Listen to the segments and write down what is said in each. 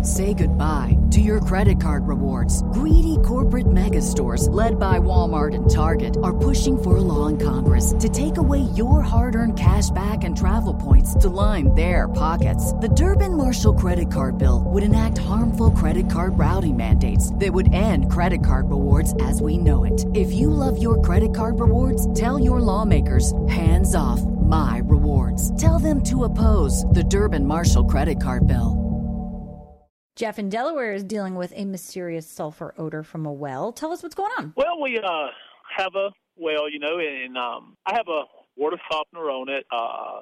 Say goodbye to your credit card rewards. Greedy corporate mega stores, led by Walmart and Target, are pushing for a law in Congress to take away your hard-earned cash back and travel points to line their pockets. The Durbin-Marshall credit card bill would enact harmful credit card routing mandates that would end credit card rewards as we know it. If you love your credit card rewards, tell your lawmakers, hands off my rewards. Tell them to oppose the Durbin-Marshall credit card bill. Jeff in Delaware is dealing with a mysterious sulfur odor from a well. Tell us what's going on. Well, we have a well, and I have a water softener on it,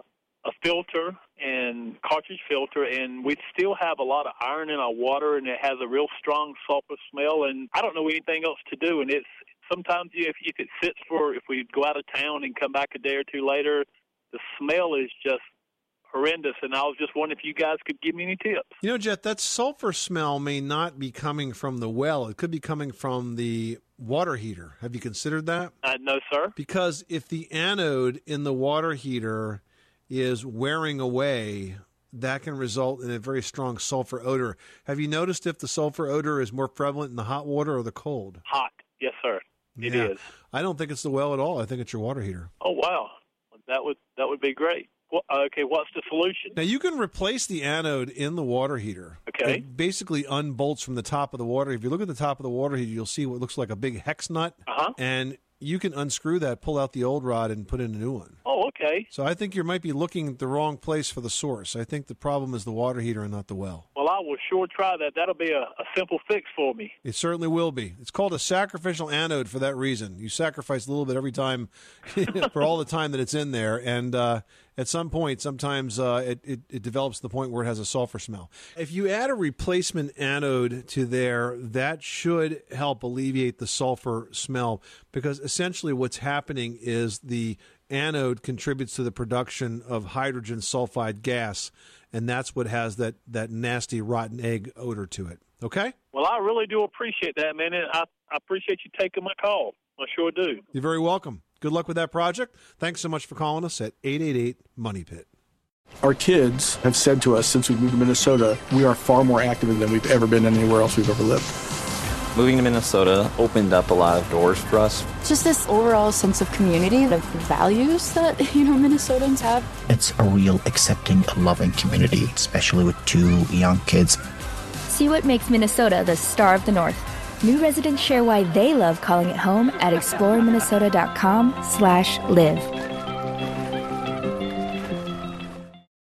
a filter and cartridge filter, and we still have a lot of iron in our water, and it has a real strong sulfur smell, and I don't know anything else to do. And it's sometimes if it sits if we go out of town and come back a day or two later, the smell is just horrendous, and I was just wondering if you guys could give me any tips. You know, Jet, that sulfur smell may not be coming from the well. It could be coming from the water heater. Have you considered that? No, sir. Because if the anode in the water heater is wearing away, that can result in a very strong sulfur odor. Have you noticed if the sulfur odor is more prevalent in the hot water or the cold? Hot. Yes, sir. It is. I don't think it's the well at all. I think it's your water heater. Oh, wow. That would be great. Well, okay, what's the solution? Now, you can replace the anode in the water heater. Okay. It basically unbolts from the top of the water. If you look at the top of the water heater, you'll see what looks like a big hex nut. Uh-huh. And you can unscrew that, pull out the old rod, and put in a new one. Oh, okay. So I think you might be looking at the wrong place for the source. I think the problem is the water heater and not the well. Well, I will sure try that. That'll be a simple fix for me. It certainly will be. It's called a sacrificial anode for that reason. You sacrifice a little bit every time for all the time that it's in there. And at some point, sometimes it develops to the point where it has a sulfur smell. If you add a replacement anode to there, that should help alleviate the sulfur smell, because essentially what's happening is the anode contributes to the production of hydrogen sulfide gas, and that's what has that nasty rotten egg odor to it. Okay? Well, I really do appreciate that, man. And I appreciate you taking my call. I sure do. You're very welcome. Good luck with that project. Thanks so much for calling us at 888-MONEY-PIT. Our kids have said to us since we moved to Minnesota, we are far more active than we've ever been anywhere else we've ever lived. Moving to Minnesota opened up a lot of doors for us. Just this overall sense of community, of values that, Minnesotans have. It's a real accepting, loving community, especially with 2 young kids. See what makes Minnesota the star of the North. New residents share why they love calling it home at exploreminnesota.com/live.